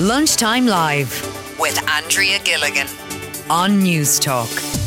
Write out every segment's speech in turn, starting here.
Lunchtime Live with Andrea Gilligan on News Talk.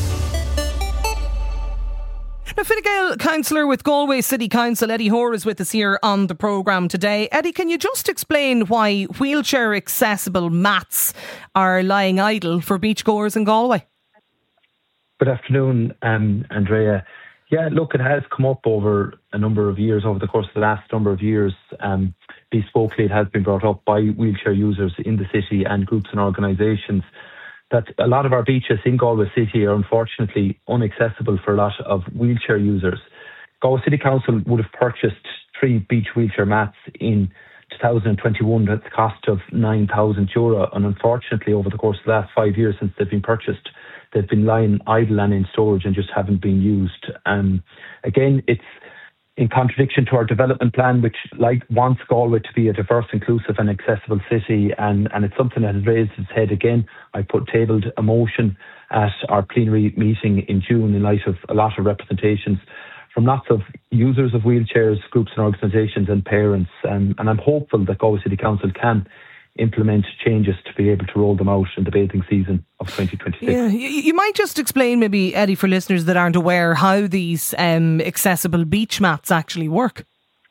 Now, Fine Gael councillor with Galway City Council, Eddie Hoare, is with us here on the programme today. Eddie, can you just explain why wheelchair accessible mats are lying idle for beachgoers in Galway? Good afternoon, Andrea. Yeah, look, it has come up over a number of years, over the course of the last number of years. Bespokely, it has been brought up by wheelchair users in the city and groups and organisations that a lot of our beaches in Galway City are unfortunately inaccessible for a lot of wheelchair users. Galway City Council would have purchased 3 beach wheelchair mats in 2021 at the cost of €9,000, and unfortunately over the course of the last 5 years since they've been purchased, they've been lying idle and in storage and just haven't been used. Again, it's in contradiction to our development plan, which wants Galway to be a diverse, inclusive and accessible city, and it's something that has raised its head again. I tabled a motion at our plenary meeting in June in light of a lot of representations from lots of users of wheelchairs, groups and organisations and parents, and I'm hopeful that Galway City Council can implement changes to be able to roll them out in the bathing season of 2026. Yeah, you might just explain maybe, Eddie, for listeners that aren't aware, how these accessible beach mats actually work.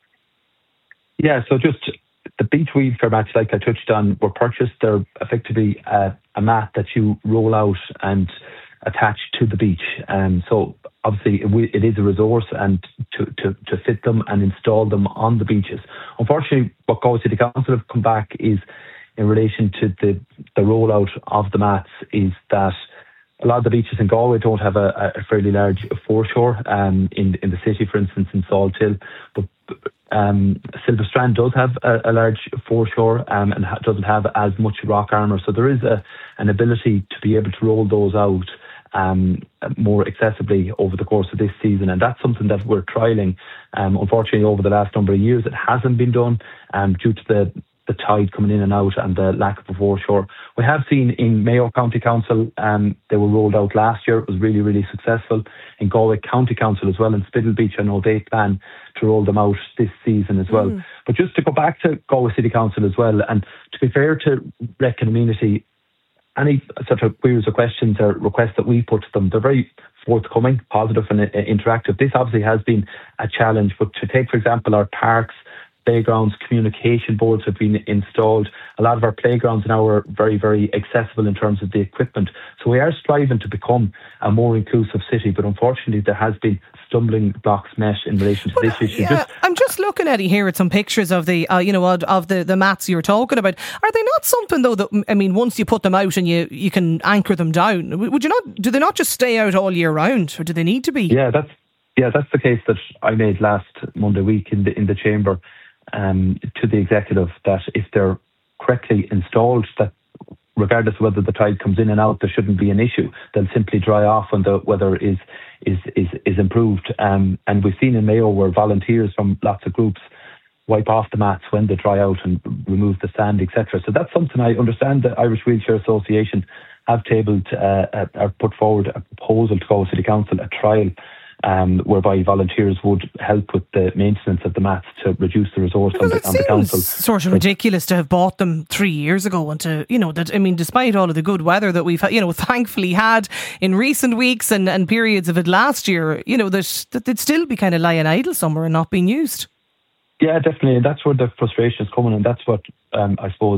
Yeah, so just the beach wheelchair mats, like I touched on, were purchased. They're effectively a mat that you roll out and attach to the beach. So obviously it is a resource and to fit them and install them on the beaches. Unfortunately, what Galway City Council have come back is in relation to the rollout of the mats is that a lot of the beaches in Galway don't have a fairly large foreshore. In the city, for instance, in Salt Hill, but Silver Strand does have a large foreshore and doesn't have as much rock armour. So there is an ability to be able to roll those out more accessibly over the course of this season, and that's something that we're trialling. Unfortunately, over the last number of years, it hasn't been done due to the tide coming in and out and the lack of a foreshore. We have seen in Mayo County Council, they were rolled out last year. It was really, really successful. In Galway County Council as well, in Spiddle Beach, I know they plan to roll them out this season as well. But just to go back to Galway City Council as well, and to be fair to Rec and Amenity, any sort of queries or questions or requests that we put to them, they're very forthcoming, positive and interactive. This obviously has been a challenge, but to take, for example, our parks, playgrounds, communication boards have been installed. A lot of our playgrounds now are very, very accessible in terms of the equipment. So we are striving to become a more inclusive city, but unfortunately there has been stumbling blocks met in relation to this issue. Yeah, I'm just looking at here at some pictures of the of the mats you were talking about. Are they not something though that, I mean, once you put them out and you can anchor them down, do they not just stay out all year round, or do they need to be? Yeah, that's the case that I made last Monday week in the chamber to the executive, that if they're correctly installed, that regardless of whether the tide comes in and out, there shouldn't be an issue. They'll simply dry off when the weather is improved. And we've seen in Mayo where volunteers from lots of groups wipe off the mats when they dry out and remove the sand, etc. So that's something I understand the Irish Wheelchair Association have tabled or put forward a proposal to Galway City Council, a trial whereby volunteers would help with the maintenance of the mats to reduce the resource on the council. It's sort of ridiculous to have bought them 3 years ago and to, despite all of the good weather that we've thankfully had in recent weeks and periods of it last year, that they'd still be kind of lying idle somewhere and not being used. Yeah, definitely. And that's where the frustration is coming, and that's what I suppose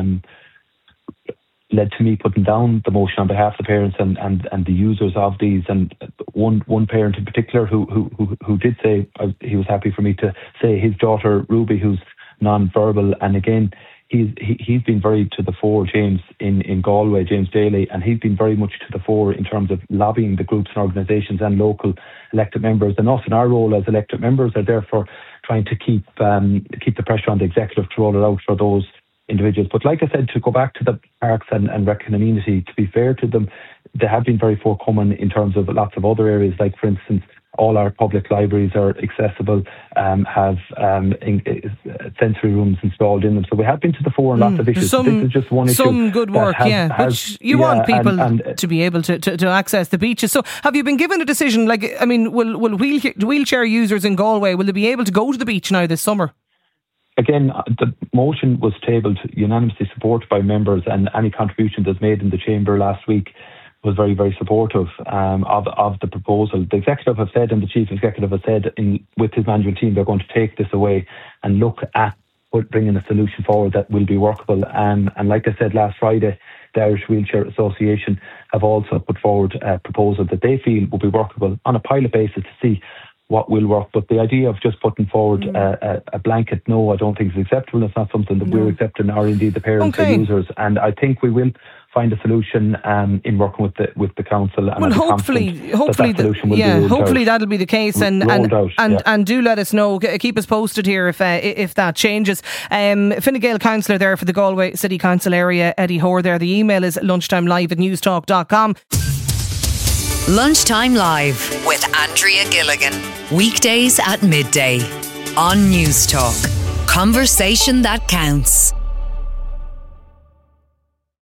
led to me putting down the motion on behalf of the parents and the users of these. And one parent in particular who did say he was happy for me to say his daughter Ruby, who's non-verbal, and again he's been very to the fore, James, in Galway, James Daly, and he's been very much to the fore in terms of lobbying the groups and organisations and local elected members, and us in our role as elected members are therefore trying to keep the pressure on the executive to roll it out for those individuals. But like I said, to go back to the parks and Rec and Amenity, to be fair to them, they have been very forthcoming in terms of lots of other areas, like for instance all our public libraries are accessible, have sensory rooms installed in them. So we have been to the fore on lots of issues. This is just one issue. Some good work, but you want people to be able to access the beaches. So have you been given a decision? Will wheelchair users in Galway, will they be able to go to the beach now this summer? again, the motion was tabled, unanimously supported by members, and any contribution that's made in the chamber last week was very, very supportive of the proposal. The executive have said, and the chief executive has said, with his management team, they're going to take this away and look at bringing a solution forward that will be workable. And like I said last Friday, the Irish Wheelchair Association have also put forward a proposal that they feel will be workable on a pilot basis to see what will work. But the idea of just putting forward a blanket no, I don't think is acceptable. It's not something that we're accepting, or indeed the parents or users. And I think we will find a solution in working with the council. And hopefully that'll be the case. And do let us know. Keep us posted here if that changes. Fine Gael councillor there for the Galway City Council area, Eddie Hoare there. The email is lunchtimelive@newstalk.com. Lunchtime Live with Andrea Gilligan. Weekdays at midday on Newstalk. Conversation that counts.